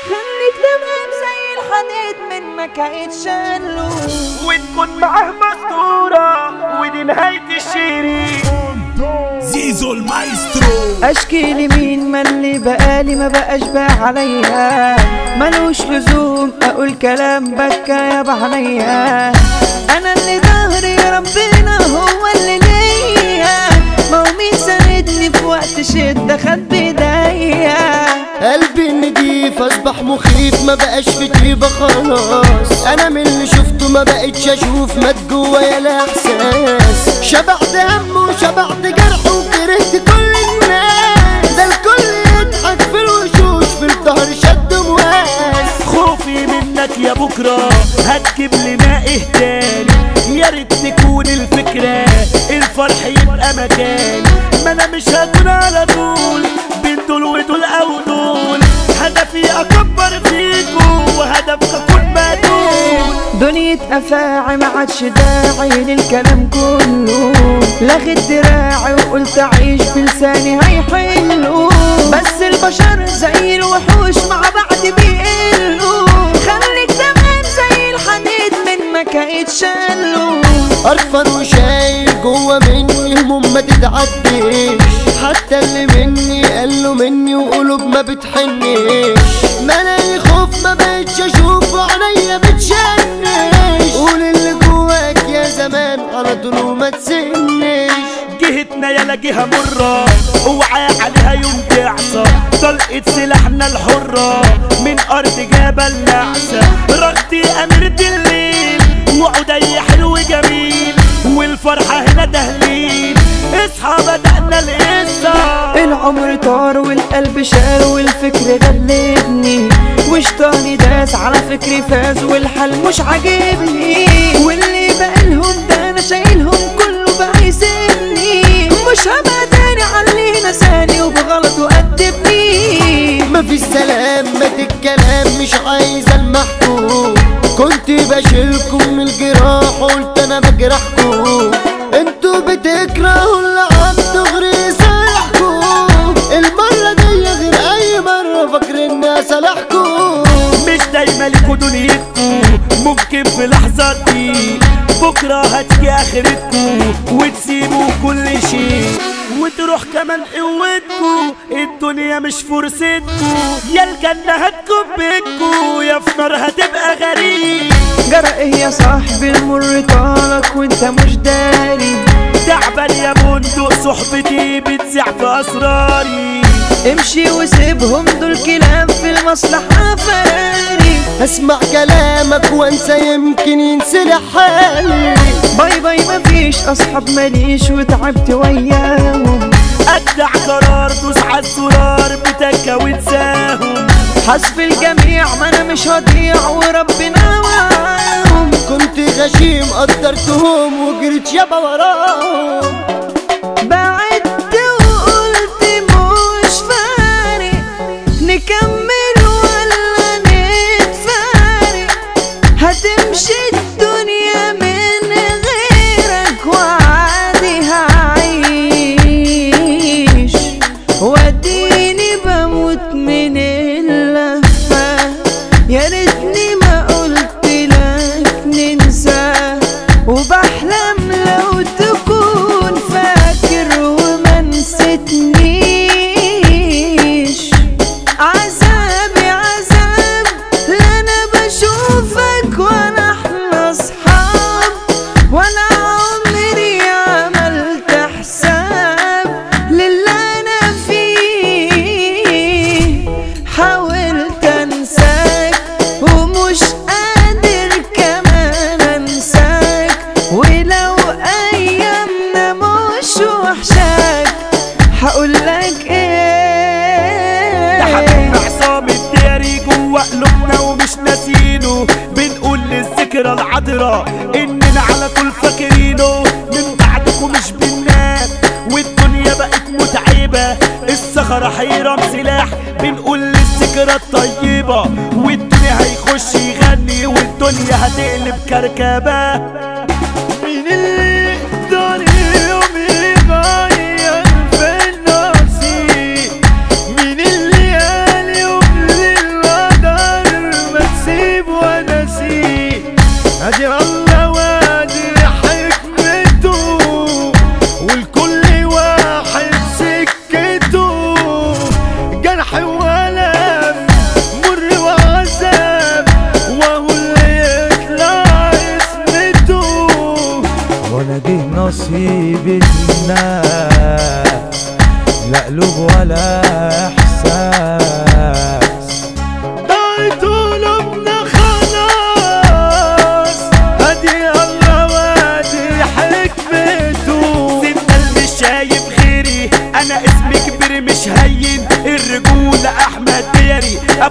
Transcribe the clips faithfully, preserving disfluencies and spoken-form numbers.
خليك تمام زي الحديد من ما كانت شالو، وتكون معاه مستورة ودي نهاية الشريط. زيزو المايسترو. اشكي لمين ما اللي بقالي ما بقاش باع عليا، ملوش لزوم اقول كلام بكى يابا عليا. انا اللي ظهري ربنا هو اللي ليا، ما هو مين ساندني في وقت شدة خد بايديا. قلبي النضيف اصبح مخيف ما بقاش في طيبة خلاص، انا من اللي شفته ما بقتش اشوف مات جوايا لا احساس. شبعت هم وشبعت جرح وكرهت كل الناس، ده الكل يضحك في الوشوش في الظهر شد مواس. خوفي منك يا بكرة هتجيب لنا ايه تاني، يا ريت تكون الفكرة الفرح يبقى مكاني. ما انا مش هكون على طول بين دول ودول او دول، هدفي اكبر فيكو وهدفك اكون مدول. دنيا افاعي ما عادش داعي للكلام كله، لغيت دراعي وقلت اعيش بلساني هيحلوا. بس البشر زي الوحوش مع بعض بيقلوا، خليك تمام زي الحديد من ما كانت شالو. قرفان وشايل جوا مني هموم ما تتعديش، حتى اللي مني قالوا مني وقلوب ما بتحنيش. ملاقي خوف ما بقتش اشوف وعينيا بتشنش، قول اللي جواك يا زمان على طول وما تسنش. جهتنا يالا جهة مرة اوعى عليها يوم تعصى، طلقة سلاحنا الحرة من ارض جبل نعسة. رغدي اميرة الليل وعدي حلو جميل، والفرحة هنا تهليل. اصحى بدأنا القصة، العمر طار والقلب شال والفكر غلبني، وشطاني داس على فكري فاز والحل مش عاجبني. واللي بقالهم ده انا شايلهم كله بقى يسيبني، مش هبقى تاني علي نساني وبغلط وقدمني. مفيش سلام مات الكلام مش عايز المحكوم، كنت بشيلكم من الجراح وقلت انا بجرحكم. انتوا بتكرهوا اللي عبده غير يصالحكم، المرة دي غير اي مرة فاكر اني اصالحكم. مش دايما ليكوا دنيتكوا، ممكن في لحظة دي بكرة هتجي اخرتكوا وتسيبوا كل شيء وتروح كمان قوتكوا. الدنيا مش فرصتكوا، يا الجنة هتكون بيكوا يا في نار هتبقى غريب. جرى ايه يا صاحبي المر طالك وانت مش داري، تعبان يا بندق صحبتي بتزيع في اسراري. امشي وسيبهم دول كلام في المصلحة فراري. اسمع كلامك وانسى يمكن ينسلح حالي. باي باي مفيش اصحاب ماليش وتعبت وياهم، ادع قرار دوس عالزرار بتكة وتساهم. حسب الجميع ما انا مش هضيع وربنا معاهم. كنت غشيم قدرتهم وجريت يابا وراهم، بعدت وقلت مش فارق نكمل ولا نتفارق، هتمشي الدنيا من غيرك وعادي هعيش، واديني بموت من اللهفة. يا ريتني ما قلت لك ننسى، وبحلم لو تكون فاكر وما نسيتنيش. عذابي عذاب لا انا بشوفك وانا احنا اصحاب، ولا عمري عملت حساب للي انا فيه. حاولت انساك ومش قادر كمان انساك، ولو ايامنا مش وحشاك هقولك ايه. ده حبيبنا عصام الداري جوا قلوبنا ومش ناسينه، بنقول للذكرى العذرة اننا على طول فاكرينه. من بعدكم مش بننام والدنيا بقت متعبة، الصخرة حيرة سلاح. بنقول للذكرى الطيبة والدنيا هيخش يغني والدنيا هتقلب كركبة. مين اللي يقدر يوم يغير في النصيب، مين اللي قال يوم للوضع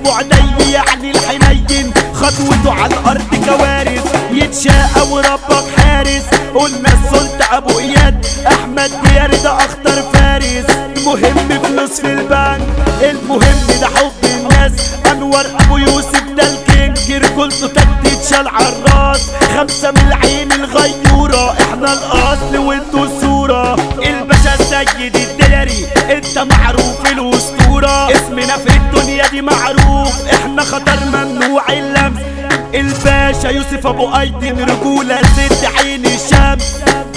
ابو عدي يعني الحنين خطوته على الارض كوارث يتشاقى وربك حارس. قلنا السلطة ابو اياد احمد ديار ده اخطر فارس. المهم فلوس في البنك المهم ده حب الناس. انور ابو يوسف ده الكينج رجولته تتشال عالراس. خمسة من العين الغيورة احنا الاصل وانتو الصورة. الباشا السيد الدلري انت معروف الاسطورة. اسمنا في الدنيا دي معروف احنا خطر ممنوع اللمس. الباشا يوسف ابو ايدن رجولة ست عين الشمس.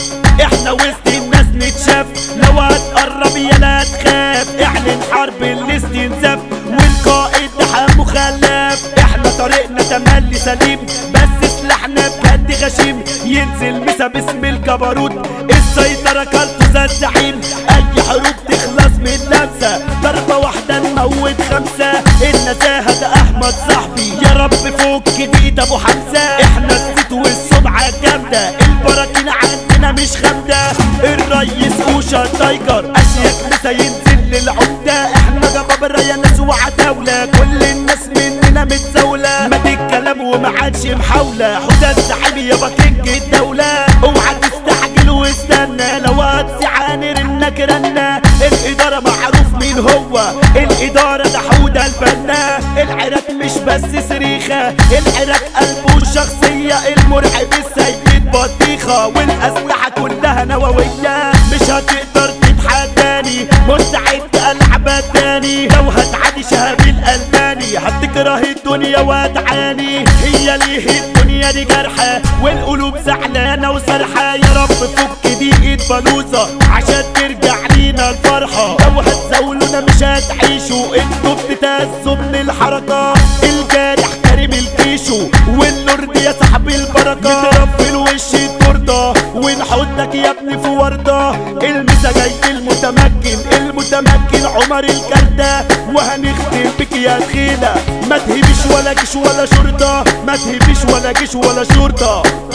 احنا وسط الناس نتشاف لو هتقرب يلا تخاف. اعلن حرب الاستنزاف والقائد ده حمو خلاف. احنا طريقنا تملي سليم بس سلاحنا بجد غشيم. ينزل مسا باسم الجبروت السيطرة كارتو زي الزعيم. اي حروب تخلص من لمسة ضربة واحدة نموت خمسة. النزاهة ده احمد صاحبي يا رب فوق جديد ابو حمزة. احنا الزيت والسمعة جامدة البراكين عندنا مش خامدة. الريس اوشا تايجر اشياك مسا ينزل للعمدة. احنا جبابرة يا ناس وعتاولة كل الناس مننا متزاولة. ما دي الكلام وما عادش محاولة. حدى الزعيم يابا كينج الدولة. اوعى تستعجل واستنى لو هتسعاني رنك رنة. الادارة معروف مين هو الادارة ده حودة البنا. العراق مش بس صريخة العراق قلبه الشخصية. المرعب السيد بطيخة والاسلحة كلها نووية. مش هتقدر تتحداني مستعد العب تاني. لو هتعدي شهاب الالماني هتكره الدنيا وتعاني. هي ليه الدنيا دي جرحة والقلوب زعلانة وسرحة. يا رب فك دقيقة بلوزة عشان ترجع لينا الفرحة. لو هتزاولونا مش هتعيشوا انتوا بتتهزوا من الحركة. الجارح كريم الكيشو والنور يا صاحب البركة. نضرب في الوش التورته ونحطك يا ابني في وردة. المسا جاي المتمكن المتمكن عمر الكردة. وهنختم بك يا تخيلة ما تهبش ولا جيش ولا شرطة. ما تهبش ولا جيش ولا شرطة.